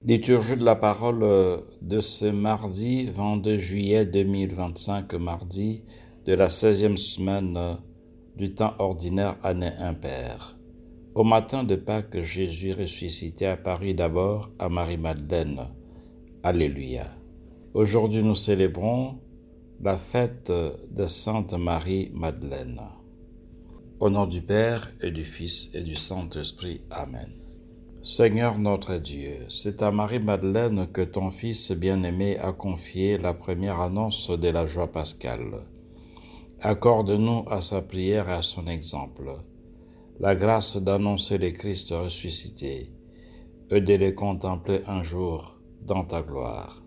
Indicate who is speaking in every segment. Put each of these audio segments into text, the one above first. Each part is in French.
Speaker 1: Liturgie de la parole de ce mardi 22 juillet 2025, mardi de la 16e semaine du temps ordinaire, année impaire. Au matin de Pâques, Jésus ressuscité apparut d'abord à Marie-Madeleine. Alléluia. Aujourd'hui, nous célébrons la fête de Sainte Marie-Madeleine. Au nom du Père et du Fils et du Saint-Esprit. Amen. Seigneur notre Dieu, c'est à Marie-Madeleine que ton Fils bien-aimé a confié la première annonce de la joie pascale. Accorde-nous à sa prière et à son exemple la grâce d'annoncer le Christ ressuscité et de le contempler un jour dans ta gloire.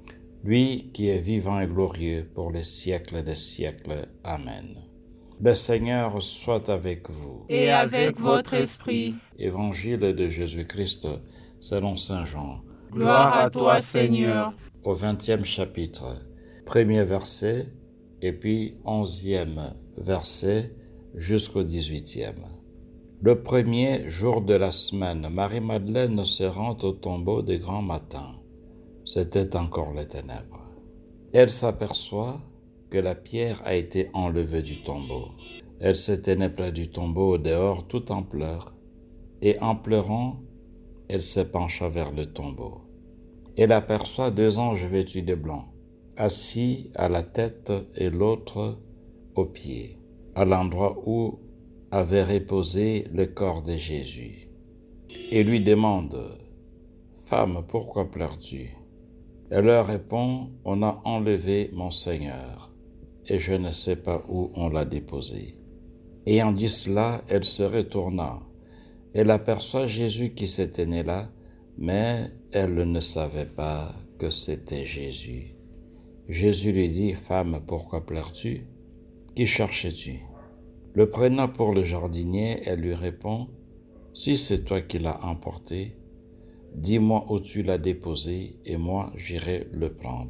Speaker 1: Lui qui est vivant et glorieux pour les siècles des siècles. Amen. Le Seigneur soit avec vous.
Speaker 2: Et avec votre esprit.
Speaker 1: Évangile de Jésus-Christ selon saint Jean.
Speaker 2: Gloire à toi, Seigneur.
Speaker 1: Au 20e chapitre, 1er verset et puis 11e verset jusqu'au 18e. Le premier jour de la semaine, Marie-Madeleine se rend au tombeau de grand matin. C'était encore les ténèbres. Elle s'aperçoit que la pierre a été enlevée du tombeau. Elle se tenait près du tombeau au dehors tout en pleurs, et en pleurant, elle se pencha vers le tombeau. Elle aperçoit 2 anges vêtus de blanc, assis à la tête et l'autre aux pieds, à l'endroit où avait reposé le corps de Jésus. Et lui demande, « Femme, pourquoi pleures-tu » Elle leur répond, « On a enlevé mon Seigneur, et je ne sais pas où on l'a déposé. » Ayant dit cela, elle se retourna. Elle aperçoit Jésus qui se tenait là, mais elle ne savait pas que c'était Jésus. Jésus lui dit, « Femme, pourquoi pleures-tu? Qui cherches-tu » Le prenant pour le jardinier, elle lui répond, « Si c'est toi qui l'as emporté, dis-moi où tu l'as déposé, et moi j'irai le prendre. »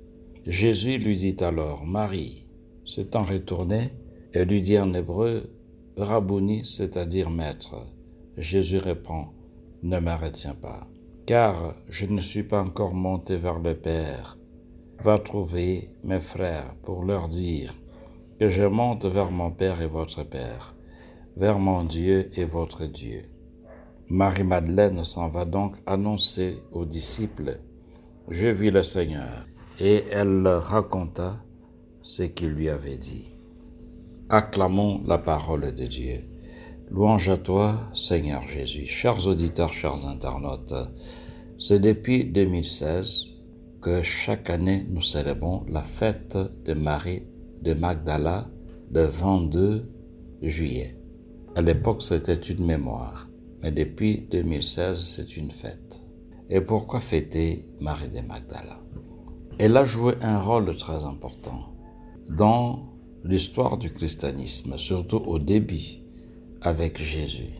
Speaker 1: Jésus lui dit alors, « Marie ». S'étant retourné, elle lui dit en hébreu, « Rabouni », c'est-à-dire maître. Jésus répond, « Ne me retiens pas, car je ne suis pas encore monté vers le Père. Va trouver mes frères pour leur dire que je monte vers mon Père et votre Père, vers mon Dieu et votre Dieu. » Marie-Madeleine s'en va donc annoncer aux disciples, « Je vis le Seigneur. » Et elle leur raconta ce qu'il lui avait dit. Acclamons la parole de Dieu. Louange à toi, Seigneur Jésus. Chers auditeurs, chers internautes, c'est depuis 2016 que chaque année nous célébrons la fête de Marie de Magdala le 22 juillet. À l'époque, c'était une mémoire, mais depuis 2016, c'est une fête. Et pourquoi fêter Marie de Magdala? Elle a joué un rôle très important dans l'histoire du christianisme, surtout au début avec Jésus.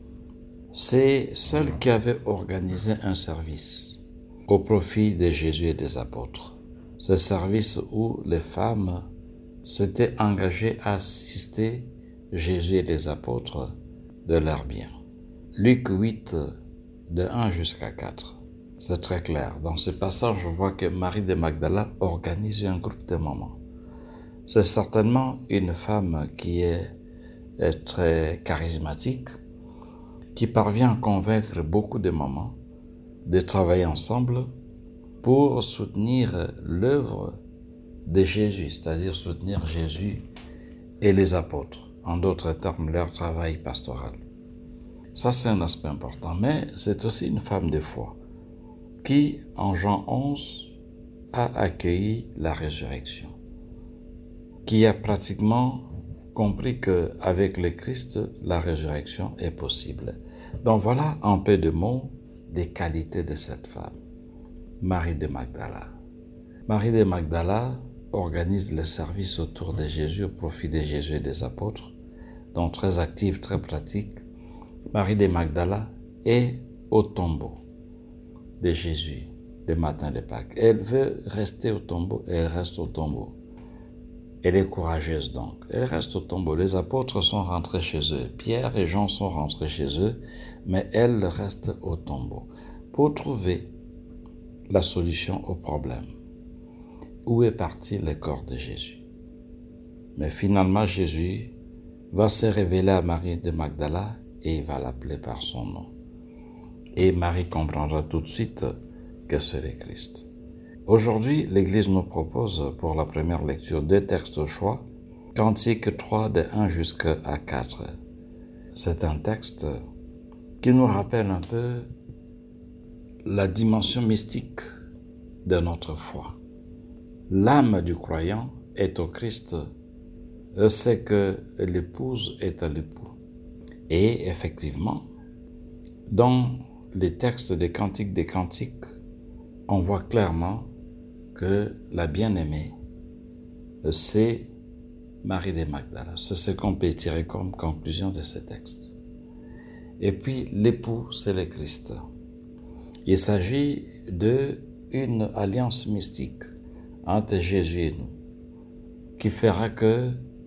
Speaker 1: C'est celle qui avait organisé un service au profit de Jésus et des apôtres. Ce service où les femmes s'étaient engagées à assister Jésus et les apôtres de leurs biens. Luc 8, de 1 jusqu'à 4. C'est très clair. Dans ce passage, je vois que Marie de Magdala organise un groupe de mamans. C'est certainement une femme qui est très charismatique, qui parvient à convaincre beaucoup de mamans de travailler ensemble pour soutenir l'œuvre de Jésus, c'est-à-dire soutenir Jésus et les apôtres, en d'autres termes, leur travail pastoral. Ça, c'est un aspect important, mais c'est aussi une femme de foi qui, en Jean 11, a accueilli la résurrection, qui a pratiquement compris qu'avec le Christ, la résurrection est possible. Donc voilà en peu de mots des qualités de cette femme, Marie de Magdala. Marie de Magdala organise le service autour de Jésus au profit de Jésus et des apôtres, donc très active, très pratique. Marie de Magdala est au tombeau de Jésus le matin de Pâques. Elle veut rester au tombeau et elle reste au tombeau. Elle est courageuse donc. Elle reste au tombeau. Les apôtres sont rentrés chez eux. Pierre et Jean sont rentrés chez eux, mais elle reste au tombeau. pour trouver la solution au problème. Où est parti le corps de Jésus? Mais finalement, Jésus va se révéler à Marie de Magdala et il va l'appeler par son nom. Et Marie comprendra tout de suite que c'est le Christ. Aujourd'hui, l'Église nous propose pour la première lecture 2 textes au choix, Cantique 3 de 1 jusqu'à 4. C'est un texte qui nous rappelle un peu la dimension mystique de notre foi. L'âme du croyant est au Christ, c'est que l'épouse est à l'époux. Et effectivement, dans les textes des Cantiques des Cantiques, on voit clairement que la bien-aimée, c'est Marie de Magdala. C'est ce qu'on peut tirer comme conclusion de ce texte. Et puis, l'époux, c'est le Christ. Il s'agit d'une alliance mystique entre Jésus et nous, qui fera que,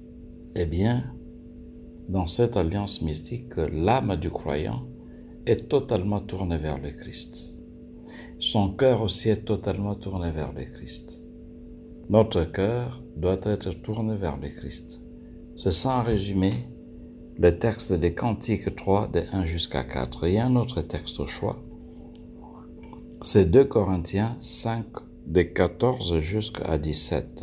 Speaker 1: dans cette alliance mystique, l'âme du croyant est totalement tournée vers le Christ. Son cœur aussi est totalement tourné vers le Christ. Notre cœur doit être tourné vers le Christ. C'est ça en résumé le texte des Cantiques 3, de 1 jusqu'à 4. Il y a un autre texte au choix. C'est 2 Corinthiens 5, de 14 jusqu'à 17.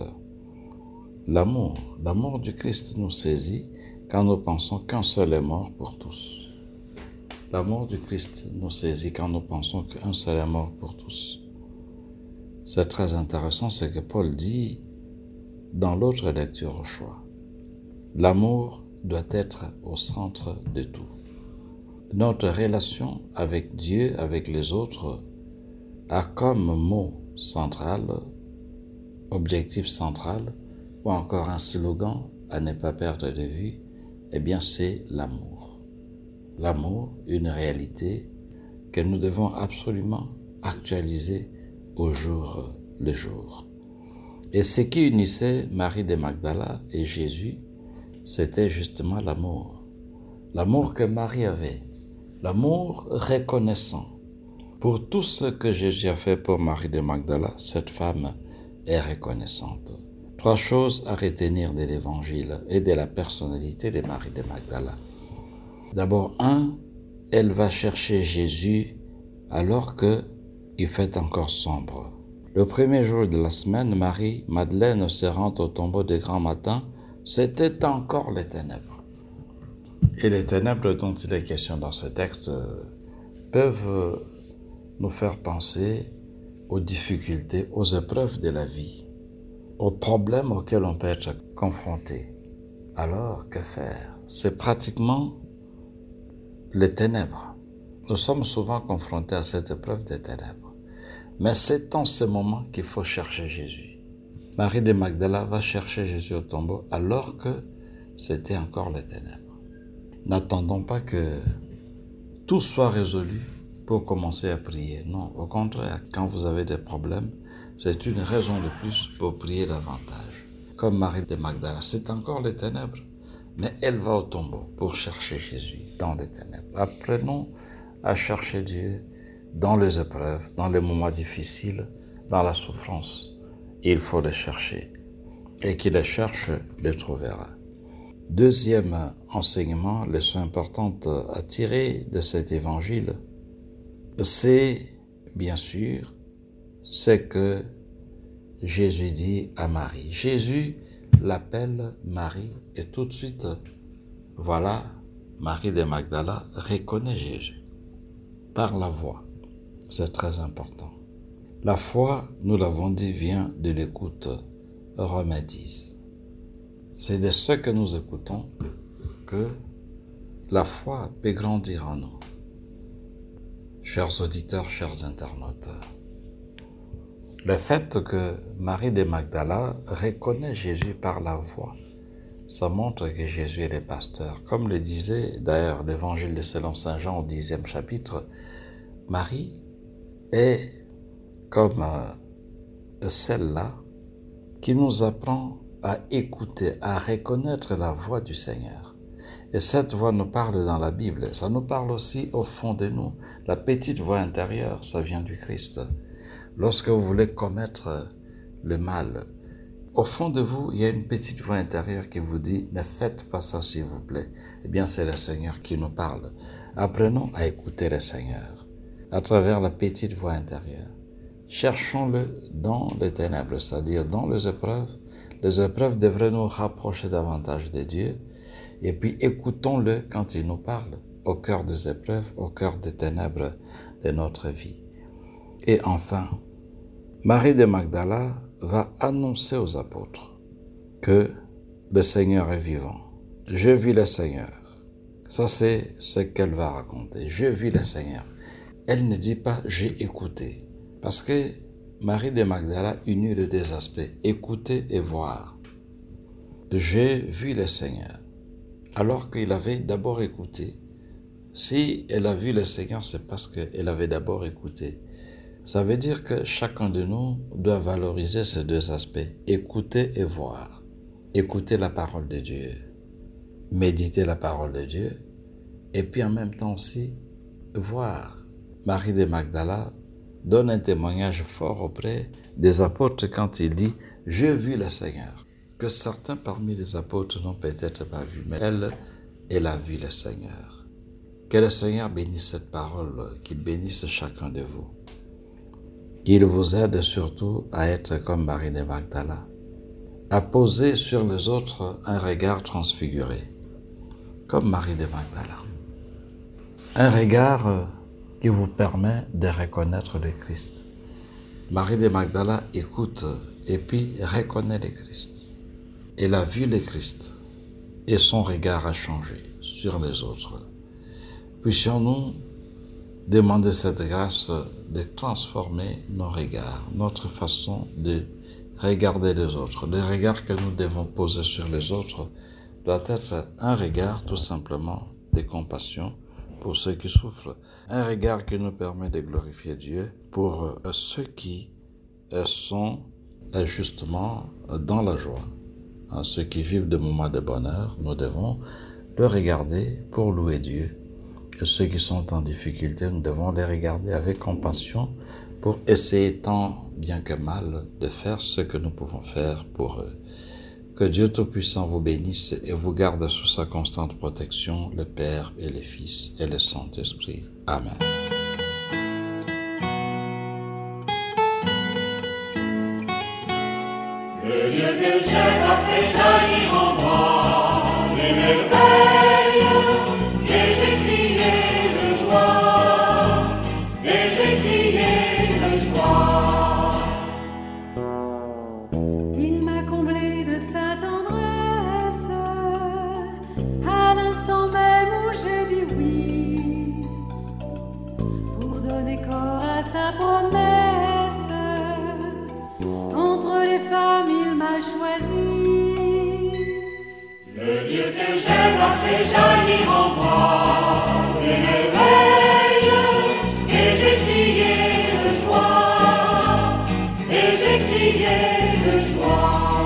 Speaker 1: L'amour du Christ nous saisit quand nous pensons qu'un seul est mort pour tous. L'amour du Christ nous saisit quand nous pensons qu'un seul est mort pour tous. C'est très intéressant ce que Paul dit dans l'autre lecture au choix. L'amour doit être au centre de tout. Notre relation avec Dieu, avec les autres, a comme mot central, objectif central, ou encore un slogan à ne pas perdre de vue, c'est l'amour. L'amour, une réalité que nous devons absolument actualiser au jour le jour. Et ce qui unissait Marie de Magdala et Jésus, c'était justement l'amour. L'amour que Marie avait, l'amour reconnaissant. Pour tout ce que Jésus a fait pour Marie de Magdala, cette femme est reconnaissante. 3 choses à retenir de l'Évangile et de la personnalité de Marie de Magdala. D'abord, 1, elle va chercher Jésus alors qu'il fait encore sombre. Le premier jour de la semaine, Marie-Madeleine se rend au tombeau de grand matin. C'était encore les ténèbres. Et les ténèbres dont il est question dans ce texte peuvent nous faire penser aux difficultés, aux épreuves de la vie, aux problèmes auxquels on peut être confronté. Alors, que faire? C'est pratiquement les ténèbres. Nous sommes souvent confrontés à cette épreuve des ténèbres. Mais c'est en ce moment qu'il faut chercher Jésus. Marie de Magdala va chercher Jésus au tombeau alors que c'était encore les ténèbres. N'attendons pas que tout soit résolu pour commencer à prier. Non, au contraire, quand vous avez des problèmes, c'est une raison de plus pour prier davantage. Comme Marie de Magdala, c'est encore les ténèbres, mais elle va au tombeau pour chercher Jésus dans les ténèbres. Apprenons à chercher Dieu dans les épreuves, dans les moments difficiles, dans la souffrance. Il faut le chercher. Et qui le cherche, le trouvera. Deuxième enseignement, leçon importante à tirer de cet évangile, c'est, bien sûr, ce que Jésus dit à Marie. Jésus l'appelle Marie et tout de suite, voilà, Marie de Magdala reconnaît Jésus par la voix. C'est très important. La foi, nous l'avons dit, vient de l'écoute. Romains 10. C'est de ce que nous écoutons que la foi peut grandir en nous. Chers auditeurs, chers internautes, le fait que Marie de Magdala reconnaît Jésus par la voix, ça montre que Jésus est le pasteur. Comme le disait d'ailleurs l'évangile de selon Saint Jean au 10e chapitre, Marie est comme celle-là qui nous apprend à écouter, à reconnaître la voix du Seigneur. Et cette voix nous parle dans la Bible. Ça nous parle aussi au fond de nous. La petite voix intérieure, ça vient du Christ. Lorsque vous voulez commettre le mal, au fond de vous, il y a une petite voix intérieure qui vous dit « Ne faites pas ça, s'il vous plaît ». Eh bien, c'est le Seigneur qui nous parle. Apprenons à écouter le Seigneur à travers la petite voix intérieure. Cherchons-le dans les ténèbres, c'est-à-dire dans les épreuves. Les épreuves devraient nous rapprocher davantage de Dieu. Et puis, écoutons-le quand il nous parle, au cœur des épreuves, au cœur des ténèbres de notre vie. Et enfin, Marie de Magdala va annoncer aux apôtres que le Seigneur est vivant. Je vis le Seigneur. Ça, c'est ce qu'elle va raconter. Je vis le Seigneur. Elle ne dit pas « j'ai écouté ». Parce que Marie de Magdala unit les deux aspects, écouter et voir. J'ai vu le Seigneur. Alors qu'il avait d'abord écouté. Si elle a vu le Seigneur, c'est parce qu'elle avait d'abord écouté. Ça veut dire que chacun de nous doit valoriser ces deux aspects, écouter et voir. Écouter la parole de Dieu, méditer la parole de Dieu, et puis en même temps aussi voir. Marie de Magdala donne un témoignage fort auprès des apôtres quand il dit « J'ai vu le Seigneur », que certains parmi les apôtres n'ont peut-être pas vu, mais elle a vu le Seigneur. Que le Seigneur bénisse cette parole, qu'il bénisse chacun de vous. Qu'il vous aide surtout à être comme Marie de Magdala, à poser sur les autres un regard transfiguré, comme Marie de Magdala. Un regard qui vous permet de reconnaître le Christ. Marie de Magdala écoute et puis reconnaît le Christ. Elle a vu le Christ et son regard a changé sur les autres. Puissions-nous demander cette grâce de transformer nos regards, notre façon de regarder les autres. Le regard que nous devons poser sur les autres doit être un regard tout simplement de compassion pour ceux qui souffrent, un regard qui nous permet de glorifier Dieu pour ceux qui sont justement dans la joie. Ceux qui vivent des moments de bonheur, nous devons le regarder pour louer Dieu. Et ceux qui sont en difficulté, nous devons les regarder avec compassion pour essayer tant bien que mal de faire ce que nous pouvons faire pour eux. Que Dieu Tout-Puissant vous bénisse et vous garde sous sa constante protection, le Père et le Fils et le Saint-Esprit. Amen.
Speaker 2: Le Dieu que j'aime a fait jaillir en moi des merveilles, et j'ai crié de joie, et j'ai crié de joie.
Speaker 3: Il m'a comblé de sa tendresse, à l'instant même où j'ai dit oui, pour donner corps à sa promesse. Entre les femmes, il m'a choisi.
Speaker 2: Le Dieu que j'aime a fait jaillir en moi des merveilles, et j'ai crié de joie, et j'ai crié de joie.